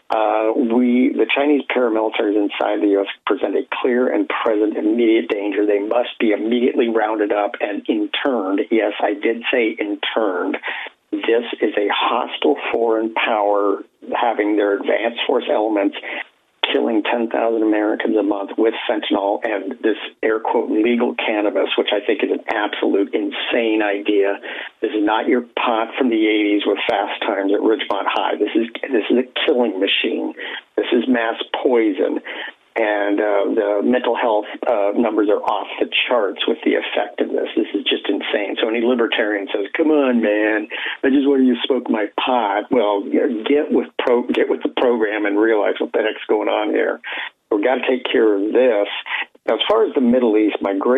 The Chinese paramilitaries inside the U.S. present a clear and present immediate danger. They must be immediately rounded up and interned. Yes, I did say interned. This is a hostile foreign power having their advanced force elements killing 10,000 Americans a month with fentanyl and this air quote legal cannabis, which I think is an absolute insane idea. This is not your pot from the 80s with Fast Times at Ridgemont High. This is a killing machine. This is mass poison. And the mental health numbers are off the charts with the effectiveness. This is just insane. So any libertarian says, "Come on, man, I just want you to smoke my pot." Well, get with the program and realize what the heck's going on here. We've got to take care of this. Now, as far as the Middle East,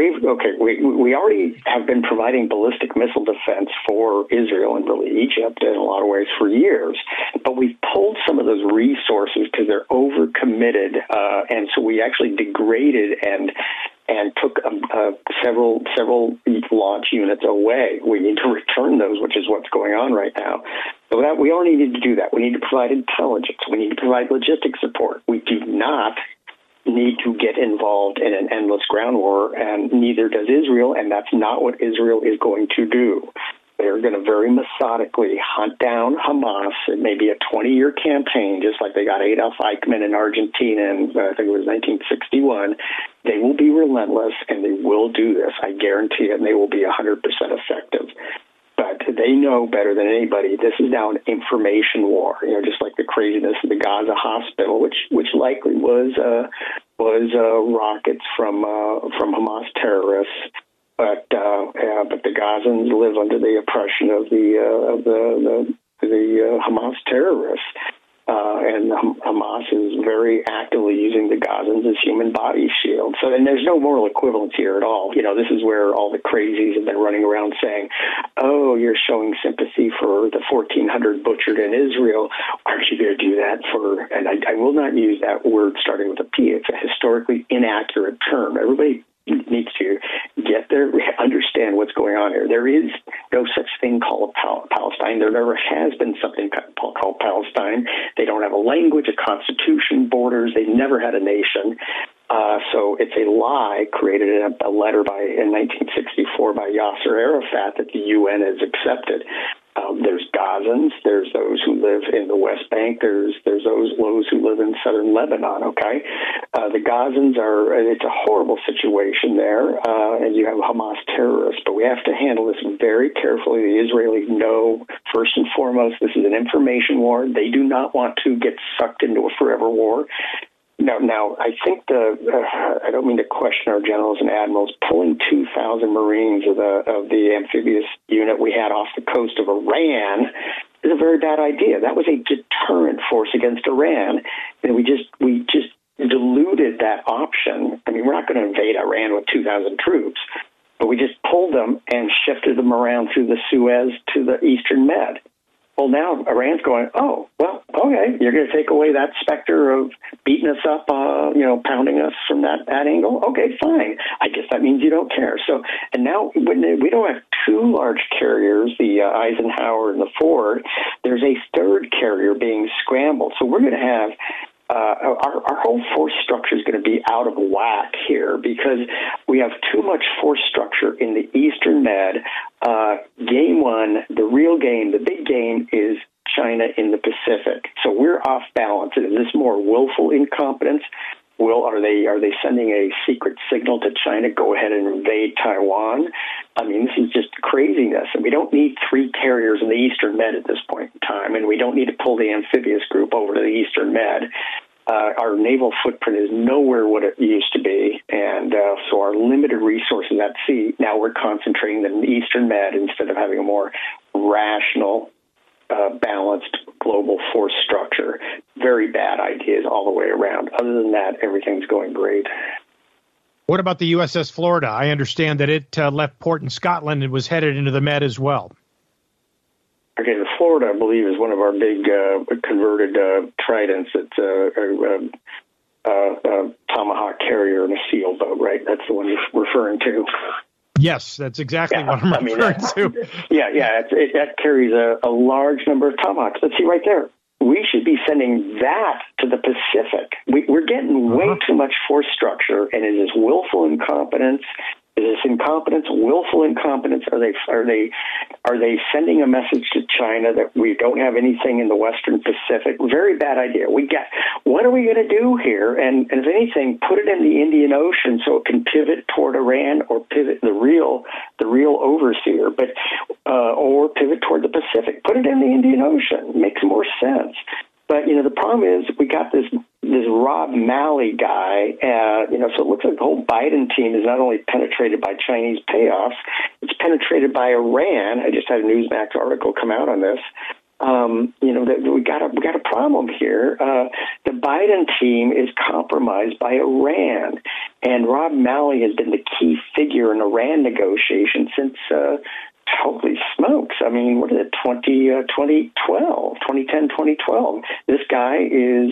we already have been providing ballistic missile defense for Israel and really Egypt in a lot of ways for years, but we've pulled some of those resources because they're overcommitted, and so we actually degraded and took several launch units away. We need to return those, which is what's going on right now. So that we all needed to do that. We need to provide intelligence. We need to provide logistic support. We do not need to get involved in an endless ground war, and neither does Israel, and that's not what Israel is going to do. They're going to very methodically hunt down Hamas. It may be a 20-year campaign, just like they got Adolf Eichmann in Argentina in, I think it was 1961. They will be relentless, and they will do this. I guarantee it, and they will be 100% effective. But they know better than anybody. This is now an information war, just like the craziness of the Gaza hospital, which likely was rockets from Hamas terrorists. But the Gazans live under the oppression of the Hamas terrorists. And Hamas is very actively using the Gazans as human body shields. So, and there's no moral equivalence here at all. This is where all the crazies have been running around saying, "Oh, you're showing sympathy for the 1,400 butchered in Israel. Aren't you going to do that for?" And I will not use that word starting with a P. It's a historically inaccurate term. Everybody needs to get there, understand what's going on here. There is no such thing called Palestine. There never has been something called Palestine. They don't have a language, a constitution, borders. They've never had a nation. So it's a lie created in a letter in 1964 by Yasser Arafat that the UN has accepted. There's Gazans, there's those who live in the West Bank, there's those who live in southern Lebanon, okay? The Gazans it's a horrible situation there, and you have Hamas terrorists, but we have to handle this very carefully. The Israelis know, first and foremost, this is an information war. They do not want to get sucked into a forever war. Now, I think I don't mean to question our generals and admirals. Pulling 2,000 Marines of the amphibious unit we had off the coast of Iran is a very bad idea. That was a deterrent force against Iran, and we just diluted that option. I mean, we're not going to invade Iran with 2,000 troops, but we just pulled them and shifted them around through the Suez to the Eastern Med. Well, now Iran's going, oh, well, Okay, you're going to take away that specter of beating us up, pounding us from that angle? Okay, fine. I guess that means you don't care. So, and now when we don't have two large carriers, the Eisenhower and the Ford, there's a third carrier being scrambled. So we're going to have our whole force structure is going to be out of whack here because we have too much force structure in the Eastern Med. Game one, the real game, the big game is China in the Pacific. So we're off balance. Is this more willful incompetence? Are they sending a secret signal to China, go ahead and invade Taiwan? I mean, this is just craziness. And we don't need three carriers in the Eastern Med at this point in time, and we don't need to pull the amphibious group over to the Eastern Med. Our naval footprint is nowhere what it used to be, and so our limited resources at sea, now we're concentrating in the Eastern Med instead of having a more rational, balanced global force structure. Very bad ideas all the way around. Other than that, everything's going great. What about the USS Florida? I understand that it left port in Scotland and was headed into the Med as well. Okay, the Florida, I believe, is one of our big converted Tridents. It's a Tomahawk carrier and a SEAL boat, right? That's the one you're referring to. Yes, that's exactly what I'm referring to. Yeah, that carries a large number of Tomahawks. Let's see right there. We should be sending that to the Pacific. We're getting way too much force structure, and it is willful incompetence. Is this incompetence, willful incompetence? Are they sending a message to China that we don't have anything in the Western Pacific? Very bad idea. What are we going to do here? And if anything, put it in the Indian Ocean so it can pivot toward Iran or pivot the real overseer, or pivot toward the Pacific. Put it in the Indian Ocean. It makes more sense. But, the problem is we got this Rob Malley guy, so it looks like the whole Biden team is not only penetrated by Chinese payoffs, it's penetrated by Iran. I just had a Newsmax article come out on this. That we got a problem here. The Biden team is compromised by Iran, and Rob Malley has been the key figure in Iran negotiations since holy smokes. I mean, what is it, 2010, 2012. This guy is,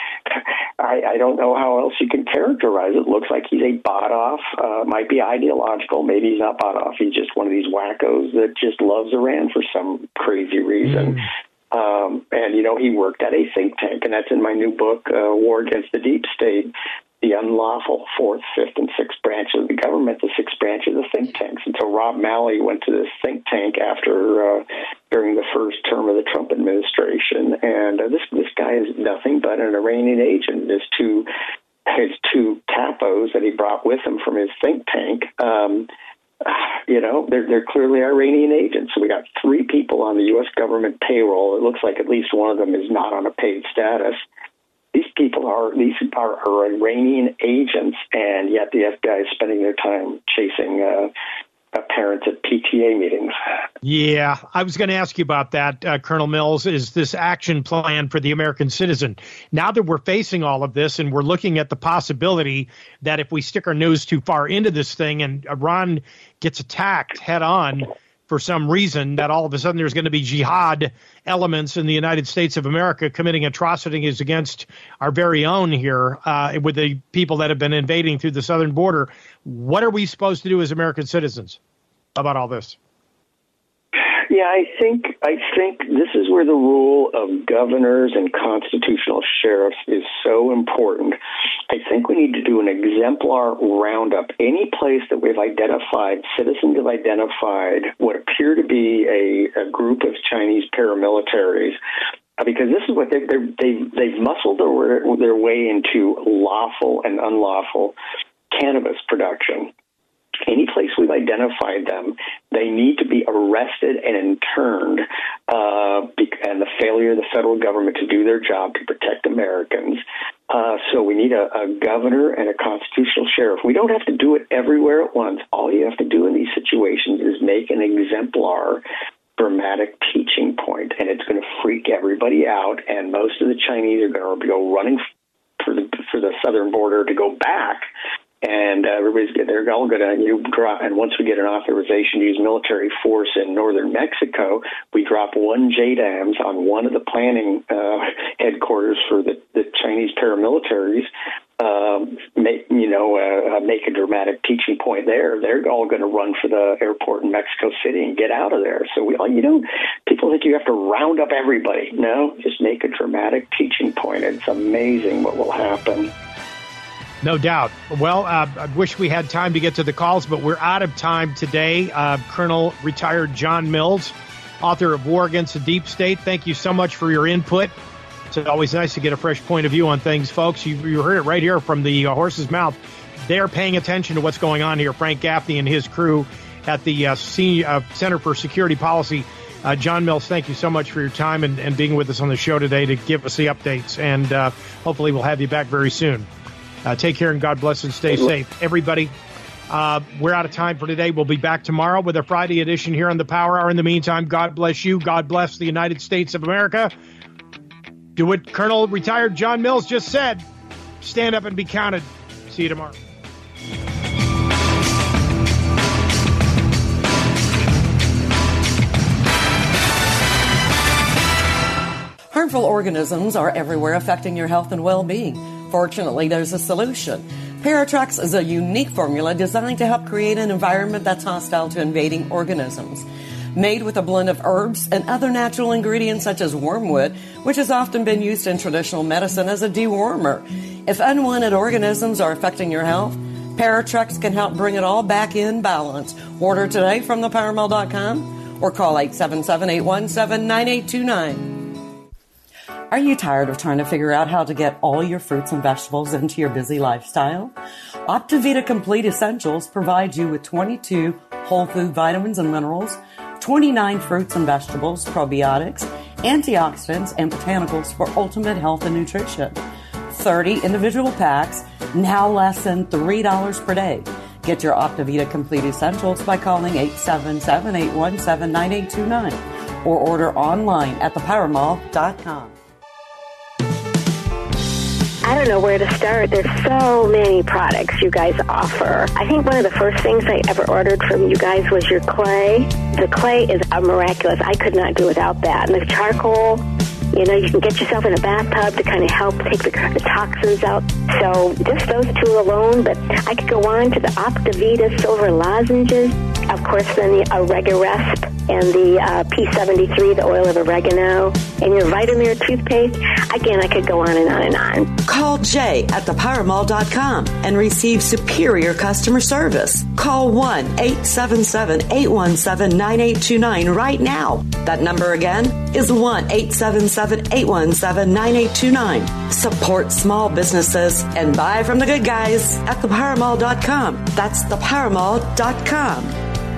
I don't know how else you can characterize it. Looks like he's a bot-off, might be ideological. Maybe he's not bot-off. He's just one of these wackos that just loves Iran for some crazy reason. And, he worked at a think tank, and that's in my new book, War Against the Deep State, the unlawful fourth, fifth, and sixth branches of the government, the sixth branch of the think tanks. And so Rob Malley went to this think tank during the first term of the Trump administration. And this guy is nothing but an Iranian agent. His two capos that he brought with him from his think tank, they're clearly Iranian agents. So we got three people on the U.S. government payroll. It looks like at least one of them is not on a paid status. These are Iranian agents, and yet the FBI is spending their time chasing parents at PTA meetings. Yeah, I was going to ask you about that, Colonel Mills. Is this action plan for the American citizen? Now that we're facing all of this and we're looking at the possibility that if we stick our nose too far into this thing and Iran gets attacked head on for some reason, that all of a sudden there's going to be jihad elements in the United States of America committing atrocities against our very own here with the people that have been invading through the southern border. What are we supposed to do as American citizens about all this? Yeah, I think this is where the role of governors and constitutional sheriffs is so important. I think we need to do an exemplar roundup. Any place that we've identified, citizens have identified what appear to be a group of Chinese paramilitaries, because this is what they've muscled their way into lawful and unlawful cannabis production. Any place we've identified them, they need to be arrested and interned, and the failure of the federal government to do their job to protect Americans. So we need a governor and a constitutional sheriff. We don't have to do it everywhere at once. All you have to do in these situations is make an exemplar dramatic teaching point, and it's going to freak everybody out, and most of the Chinese are going to go running for the southern border to go back. And they're all going to drop. And once we get an authorization to use military force in northern Mexico, we drop 1 JDAMs on one of the planning headquarters for the Chinese paramilitaries. Make a dramatic teaching point there. They're all going to run for the airport in Mexico City and get out of there. So people think you have to round up everybody. No, just make a dramatic teaching point. It's amazing what will happen. No doubt. Well, I wish we had time to get to the calls, but we're out of time today. Colonel retired John Mills, author of War Against the Deep State. Thank you so much for your input. It's always nice to get a fresh point of view on things, folks. You heard it right here from the horse's mouth. They're paying attention to what's going on here. Frank Gaffney and his crew at the Center for Security Policy. John Mills, thank you so much for your time and being with us on the show today to give us the updates. And hopefully we'll have you back very soon. Take care and God bless and stay safe. Everybody, we're out of time for today. We'll be back tomorrow with a Friday edition here on the Power Hour. In the meantime, God bless you. God bless the United States of America. Do what Colonel retired John Mills just said. Stand up and be counted. See you tomorrow. Harmful organisms are everywhere affecting your health and well-being. Fortunately, there's a solution. Paratrex is a unique formula designed to help create an environment that's hostile to invading organisms. Made with a blend of herbs and other natural ingredients such as wormwood, which has often been used in traditional medicine as a dewormer. If unwanted organisms are affecting your health, Paratrex can help bring it all back in balance. Order today from thepowermall.com or call 877-817-9829. Are you tired of trying to figure out how to get all your fruits and vegetables into your busy lifestyle? Optivita Complete Essentials provides you with 22 whole food vitamins and minerals, 29 fruits and vegetables, probiotics, antioxidants, and botanicals for ultimate health and nutrition. 30 individual packs, now less than $3 per day. Get your Optivita Complete Essentials by calling 877-817-9829 or order online at thepowermall.com. I don't know where to start. There's so many products you guys offer. I think one of the first things I ever ordered from you guys was your clay. The clay is miraculous. I could not do without that. And the charcoal, you can get yourself in a bathtub to kind of help take the toxins out. So just those two alone, but I could go on to the Optivita Silver Lozenges. Of course, then the Oregaresp and the P73, the oil of oregano, and your Vitamir toothpaste. Again, I could go on and on and on. Call Jay at thepowermall.com and receive superior customer service. Call 1-877-817-9829 right now. That number again is 1-877-817-9829. Support small businesses and buy from the good guys at thepowermall.com. That's thepowermall.com.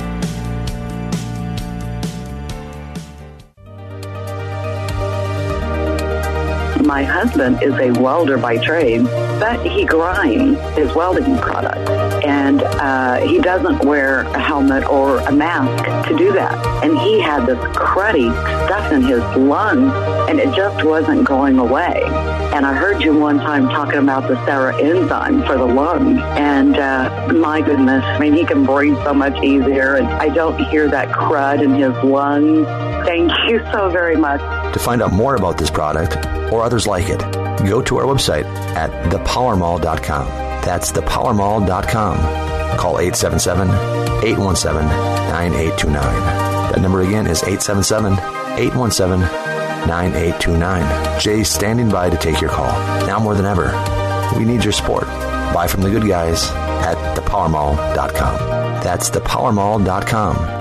My husband is a welder by trade, but he grinds his welding product. And he doesn't wear a helmet or a mask to do that. And he had this cruddy stuff in his lungs, and it just wasn't going away. And I heard you one time talking about the Sarah enzyme for the lungs. And my goodness, he can breathe so much easier. And I don't hear that crud in his lungs. Thank you so very much. To find out more about this product or others like it, go to our website at thepowermall.com. That's thepowermall.com. Call 877-817-9829. That number again is 877-817-9829. Jay's standing by to take your call. Now more than ever, we need your support. Buy from the good guys at thepowermall.com. That's thepowermall.com.